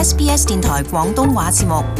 SBS 電台廣東話節目。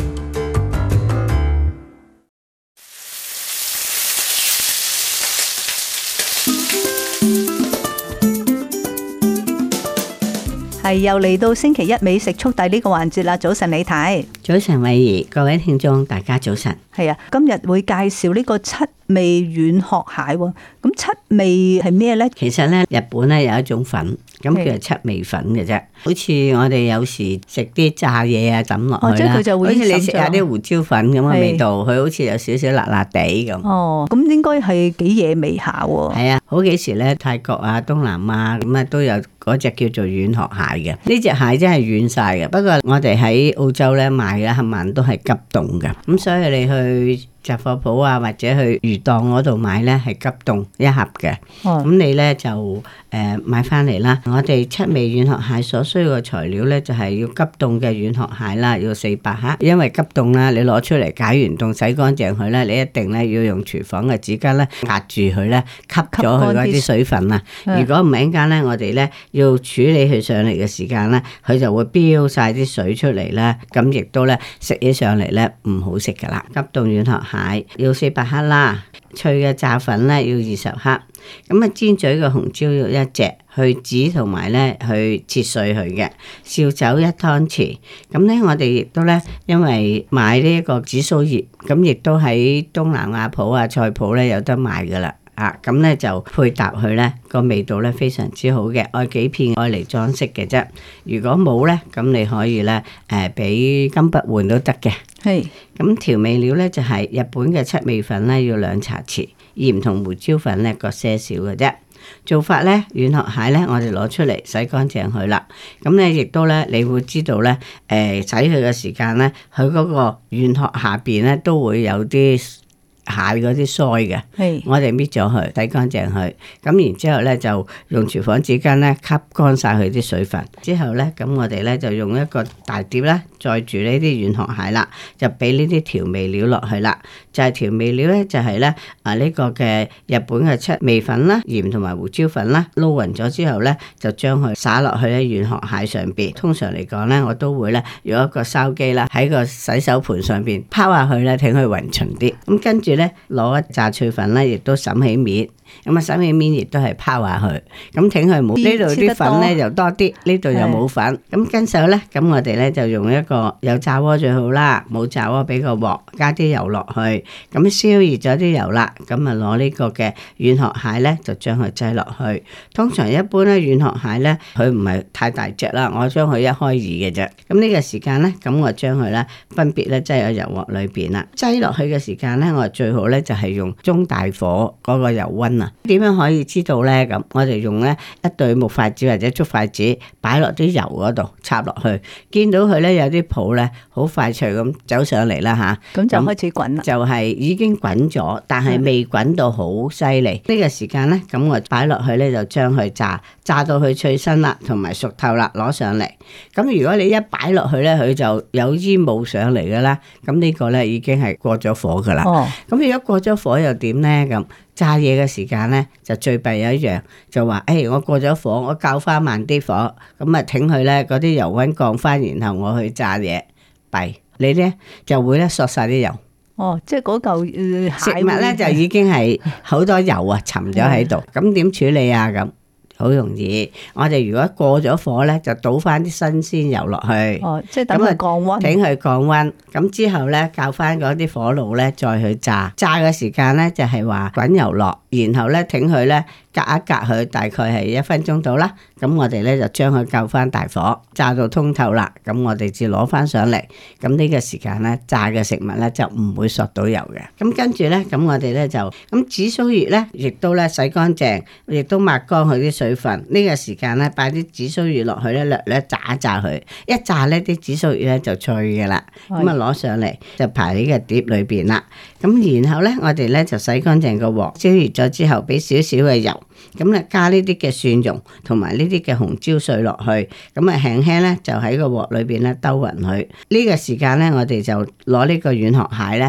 係又嚟到星期一美食速遞呢個環節啦！早晨李太， 早晨慧怡，各位聽眾大家早晨。 係啊，今日會介紹呢個七味軟殼蟹喎。咁七味係咩呢？ 其實咧，日本咧有一種粉，咁叫做七味粉嘅啫。好似我哋有時食啲炸嘢啊，抌落去啦， 即係佢就會好似你食下啲胡椒粉咁嘅味道，佢好似有少少辣辣地咁。 哦，咁應該係幾惹味下喎。 係啊，好幾時咧，泰國啊、東南亞咁啊都有嗰隻叫做軟殼蟹嘅。呢隻蟹真係軟晒嘅，不過我哋喺澳洲咧賣嘅冚唪唥都係急凍嘅，咁所以你去雜貨鋪啊，或者去魚檔嗰度買咧，係急凍一盒嘅。咁你咧就買翻嚟啦。我哋七味軟殼蟹所需要嘅材料咧，就係要急凍嘅軟殼蟹啦，要400克。因為急凍啦，你攞出嚟解完凍，洗乾淨佢咧，你一定咧要用廚房嘅紙巾咧壓住佢咧，吸咗佢嗰啲水分啊。如果唔係一陣間咧，我哋咧要處理佢上嚟嘅時間咧，佢就會飆晒啲水出嚟咧，咁亦都咧食起上嚟咧唔好食噶啦。急凍軟殼蟹要400克啦，脆嘅炸粉咧要20克，咁啊尖嘴嘅紅椒要1隻，去籽同埋咧去切碎佢嘅，紹酒1湯匙。咁咧我哋亦都咧因為買呢一個紫蘇葉，咁亦都喺東南亞鋪啊菜鋪咧有得賣噶啦。咁咧就配搭佢咧個味道咧非常之好嘅，愛幾片愛嚟裝飾嘅啫。如果冇咧，咁你可以咧俾金筆換都得嘅。係。咁調味料咧就係日本嘅七味粉咧要2茶匙，鹽同胡椒粉咧各些少嘅啫。做法咧軟殼蟹咧我哋攞出嚟洗乾淨佢啦。咁咧亦都咧你會知道咧洗佢嘅時間咧，佢嗰個軟殼下邊咧都會有啲蟹嗰啲腮嘅，我哋搣咗佢，洗乾淨佢，咁然之後咧就用廚房紙巾咧吸乾晒佢啲水分，之後咧咁我哋咧就用一個大碟咧載住呢啲軟殼蟹啦，就俾呢啲調味料落去啦，就係調味料咧就係咧呢個嘅日本嘅七味粉啦、鹽同埋胡椒粉啦，撈勻咗之後咧就將佢灑落去咧軟殼蟹上邊。通常嚟講咧我都會咧用一個筲箕啦喺個洗手盤上邊拋下去咧，挺佢勻勻啲，咁跟住咧攞一炸脆粉咧，亦都揼起面，咁啊揼起面亦都係拋下去，咁挺佢冇呢度啲粉咧就多啲，呢度又冇粉，咁跟手咧，咁我哋咧就用一個有炸鍋最好啦，冇炸鍋俾個鑊，加啲油落去，咁燒熱咗啲油啦，咁啊攞呢個嘅軟殼蟹咧就將佢擠落去。通常一般咧軟殼蟹咧佢唔係太大隻啦，我將佢1開2嘅啫。咁呢個時間咧，咁我將佢咧分別咧擠喺油鑊裏邊啦，擠落去嘅時間咧，我最好咧就係用中大火嗰個油溫啊。點樣可以知道咧？咁我哋用咧一對木筷子或者竹筷子擺落啲油嗰度插落去，見到佢咧有啲泡咧好快脆咁走上嚟啦吓， 咁就開始滾啦。 就係已經滾咗，但係未滾到好犀利。呢個時間咧，咁我擺落去咧就將佢炸到佢脆身啦，同埋熟透啦，攞上嚟。咁如果你一擺落去咧，佢就有煙霧上嚟噶啦，咁呢個咧已經係過咗火噶啦。咁如果過咗火又點咧？咁炸嘢嘅時間咧就最弊有一樣，就話我過咗火，我較翻慢啲火，咁啊挺佢咧嗰啲油溫降翻，然後我去炸嘢，弊你咧就會咧索晒啲油。 即係嗰嚿食物咧就已經係好多油啊沉咗喺度，咁點處理啊？咁好容易，我哋如果過咗火咧，就倒翻啲新鮮油落去。 即係等佢降溫， 等佢降溫。咁之後咧，較翻嗰啲火爐咧，再去炸。炸嘅時間咧，就係話滾油落，然後咧挺佢咧隔一隔佢，大概係1分鐘到啦。咁我哋咧就將佢較翻大火，炸到通透啦。咁我哋至攞翻上嚟。咁呢個時間咧，炸嘅食物咧就唔會索到油嘅。咁跟住咧，咁我哋咧就咁紫蘇葉咧，亦都咧洗乾淨，亦都抹乾佢啲水分。呢個時間咧，擺啲紫蘇葉落去咧，略略炸一炸佢，一炸咧啲紫蘇葉咧就脆嘅啦。咁啊攞上嚟就排喺個碟裏邊啦。咁然後咧，我哋咧就洗乾淨個鑊，燒熱咗之後，俾少少嘅油，咁咧加呢啲嘅蒜蓉同埋呢啲嘅紅椒碎落去，咁啊輕輕咧就喺個鑊裏邊咧兜勻佢。呢個時間咧，我哋就攞呢個軟殼蟹咧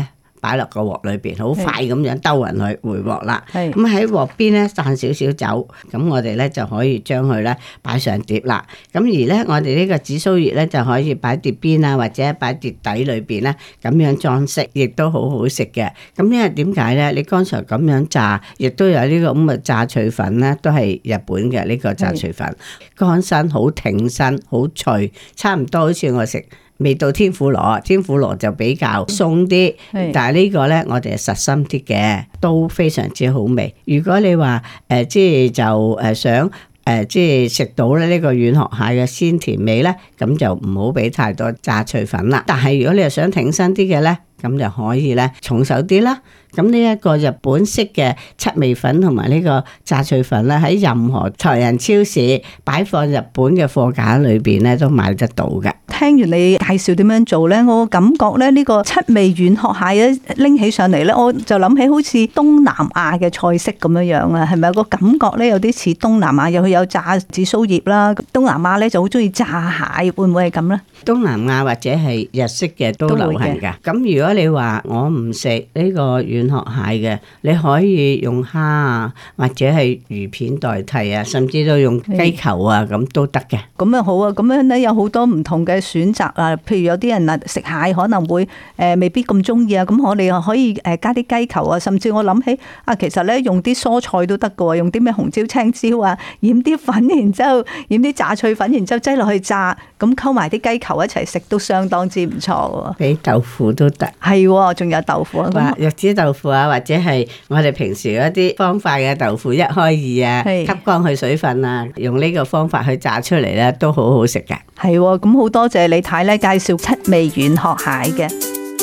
擺落個鑊裏邊，好快咁樣兜勻佢回鑊啦。 係咁喺鑊邊咧散少少酒，咁我哋咧就可以將佢咧擺上碟啦。咁而咧我哋呢個紫蘇葉咧就可以擺碟邊啊，或者擺碟底裏邊咧咁樣裝飾，亦都好好食嘅。咁因為點解咧？你剛才咁樣炸，亦都有呢個咁嘅炸脆粉咧，都係日本嘅呢個炸脆粉，乾身好挺身，好脆，差唔多好似我食味道天婦羅，天婦羅就比較鬆啲，但係呢個咧我哋係實心啲嘅，都非常之好味。如果你話即係就想即係食到咧呢個軟殼蟹嘅鮮甜味咧，咁就唔好俾太多炸脆粉啦。但係如果你係想挺身啲嘅咧，咁就可以咧重手啲啦。咁呢一個日本式嘅七味粉同埋呢個炸脆粉咧，喺任何台人超市擺放日本嘅貨架裏邊咧都買得到嘅。 聽完你介紹點樣做咧，我感覺咧呢個七味軟殼蟹咧拎起上嚟咧，我就諗起好似東南亞嘅菜式咁樣樣啊，係咪個感覺咧有啲似東南亞？又佢有炸紫蘇葉啦，東南亞咧就好中意炸蟹，會唔會係咁咧？ 東南亞或者係日式嘅都流行㗎。咁如果你話我唔食呢個軟殼蟹嘅，你可以用蝦啊，或者係魚片代替啊，甚至都用雞球啊，咁都得嘅。 咁啊好啊，咁樣咧有好多唔同嘅選擇啊。譬如有啲人啊食蟹可能會未必咁中意啊，咁我哋又可以加啲雞球啊，甚至我諗起啊，其實咧用啲蔬菜都得㗎喎，用啲咩紅椒、青椒啊，染啲粉，然之後染啲炸脆粉，然之後擠落去炸，咁溝埋啲雞球一齊食都相當之唔錯喎。 俾豆腐都得， 係，仲有豆腐啊， 玉子豆腐啊，或者係我哋平時嗰啲方塊嘅豆腐一開二啊，吸乾去水分啊，用呢個方法去炸出嚟咧，都好好食㗎。 係，咁好多謝李太咧介紹七味軟殼蟹嘅。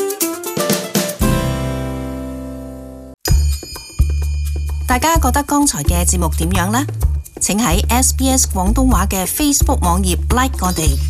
大家覺得剛才嘅節目點樣呢？請喺SBS 廣東話嘅 Facebook 網頁 like 我哋。